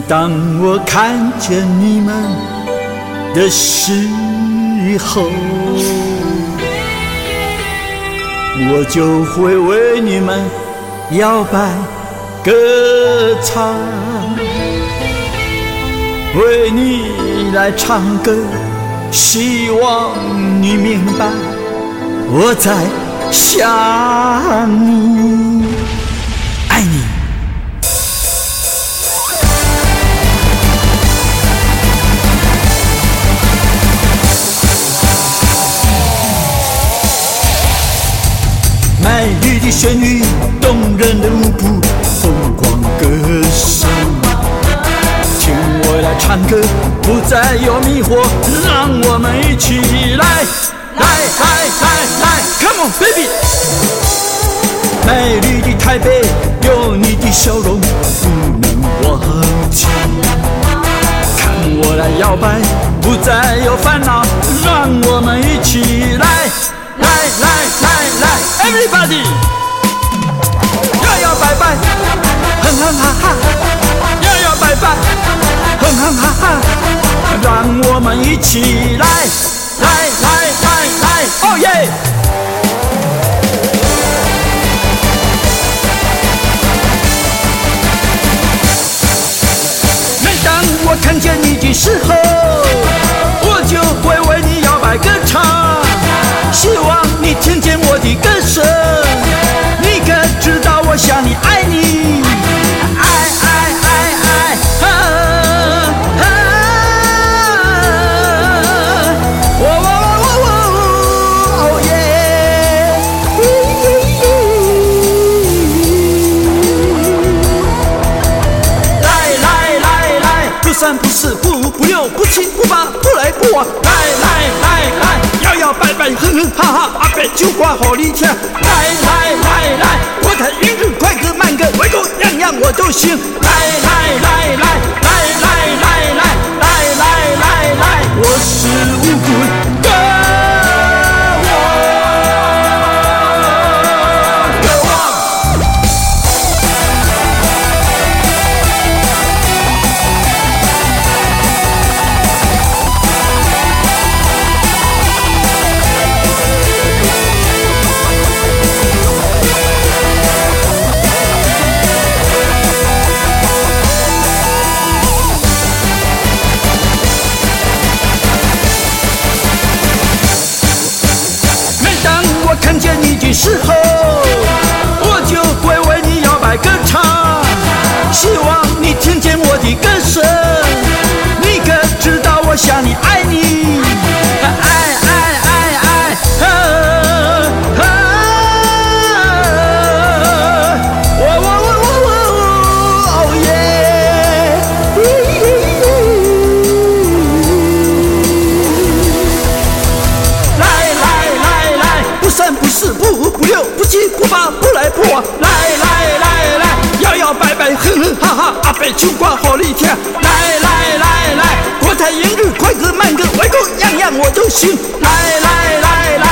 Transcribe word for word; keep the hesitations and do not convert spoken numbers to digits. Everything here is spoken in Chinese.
当我看见你们的时候，我就会为你们摇摆歌唱，为你来唱歌，希望你明白我在想你，爱你。美丽的旋律，动人的舞步，疯狂歌声，听我来唱歌，不再有迷惑，让我们一起来，来来来来 ，Come on baby！ 美丽的台北，有你的笑容，不能忘记。看我来摇摆，不再有烦恼，让我们一起来。来来来来 ，Everybody， 摇摇摆摆，哼哼哈哈，摇摇摆摆，哼哼哈哈，让我们一起来，来来来来，哦耶！每当我看见你的时候，我就会为你摇摆歌唱。希望你听见我的歌声，你可知道我想你，爱你，爱爱爱爱，啊啊！哦哦哦哦哦耶！来来来来，不三不四不不六不七不八不来不往，来来来来。摇摇摆摆，哼哼哈哈，阿伯酒歌好你听。来来来来，国台英语快歌慢歌，外国样样我都行。来来来来来来来来来来来来，我是无骨歌王，歌王。看见你的时候，我就会为你摇摆歌唱。希望你听见我的歌声，你可知道我想你，爱你，爱爱爱爱，啊啊！哦哦哦哦哦耶！来来来来，不三不四不不六不七不八不来不往，来来来来，摇摇摆摆，哼哼哈哈，阿伯酒歌好你听。来来来来，国台英语快歌慢歌，外国样样我都行。来来来来。